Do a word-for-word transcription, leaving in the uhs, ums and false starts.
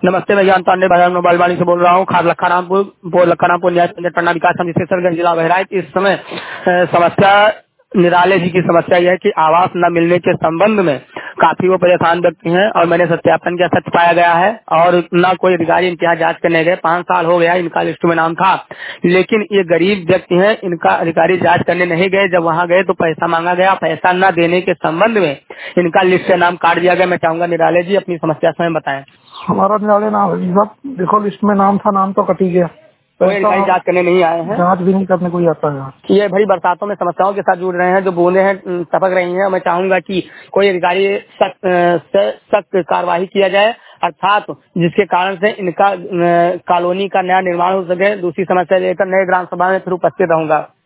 नमस्ते, मैं ज्ञान पांडे बाजार मोबाइल वाणी से बोल रहा हूँ। खास लखनापुर बोल लखनापुर न्याय पंचायत पन्ना विकास समिति शेषरगंज जिला बहराइच। इस समय अ, समस्या निराले जी की समस्या यह है कि आवास न मिलने के संबंध में काफी वो परेशान व्यक्ति हैं और मैंने सत्यापन किया, सत्य पाया गया है और न कोई अधिकारी इनके यहाँ जांच करने गए। पाँच साल हो गया इनका लिस्ट में नाम था, लेकिन ये गरीब व्यक्ति हैं, इनका अधिकारी जांच करने नहीं गए। जब वहाँ गए तो पैसा मांगा गया, पैसा न देने के संबंध में इनका लिस्ट से नाम काट दिया गया। मैं चाहूंगा निराले जी अपनी समस्या स्वयं बताएं। हमारा निराले नाम है जी साहब। देखो लिस्ट में नाम था, नाम तो कट ही गया। कोई पैसा अधिकारी जांच करने नहीं आए हैं, जांच भी नहीं करने कोई आता है। ये भरी बरसातों में समस्याओं के साथ जुड़ रहे हैं, जो बूंदे हैं अम, टपक रही हैं। मैं चाहूंगा कि कोई अधिकारी सख्त अ, सख्त कार्रवाई किया जाए, अर्थात जिसके कारण से इनका अ, कॉलोनी का नया निर्माण हो सके। दूसरी समस्या लेकर नए ग्राम सभा में फिर उपस्थित रहूंगा।